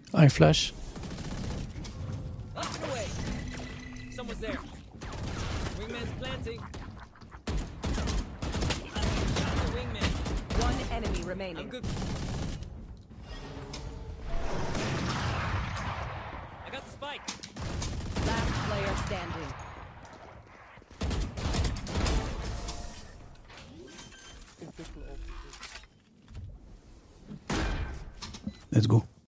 I flash. Up and away. Someone's there. Wingman's planting. Shot the wingman. One enemy remaining. I'm good. I got the spike. Last player standing. Let's go.